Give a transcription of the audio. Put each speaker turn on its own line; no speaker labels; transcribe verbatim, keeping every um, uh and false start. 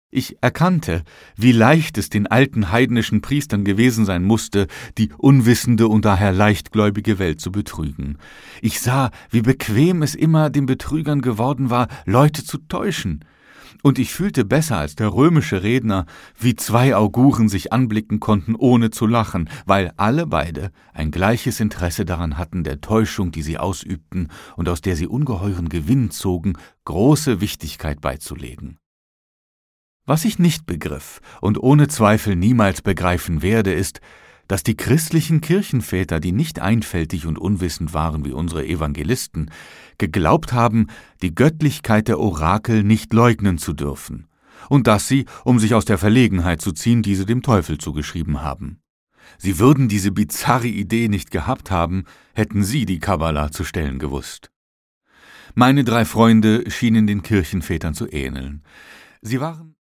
Ich erkannte, wie leicht es den alten heidnischen Priestern gewesen sein musste, die unwissende und daher leichtgläubige Welt zu betrügen. Ich sah, wie bequem es immer den Betrügern geworden war, Leute zu täuschen. Und ich fühlte besser als der römische Redner, wie zwei Auguren sich anblicken konnten, ohne zu lachen, weil alle beide ein gleiches Interesse daran hatten, der Täuschung, die sie ausübten und aus der sie ungeheuren Gewinn zogen, große Wichtigkeit beizulegen. Was ich nicht begriff und ohne Zweifel niemals begreifen werde, ist, dass die christlichen Kirchenväter, die nicht einfältig und unwissend waren wie unsere Evangelisten, geglaubt haben, die Göttlichkeit der Orakel nicht leugnen zu dürfen, und dass sie, um sich aus der Verlegenheit zu ziehen, diese dem Teufel zugeschrieben haben. Sie würden diese bizarre Idee nicht gehabt haben, hätten sie die Kabbala zu stellen gewusst. Meine drei Freunde schienen den Kirchenvätern zu ähneln. Sie waren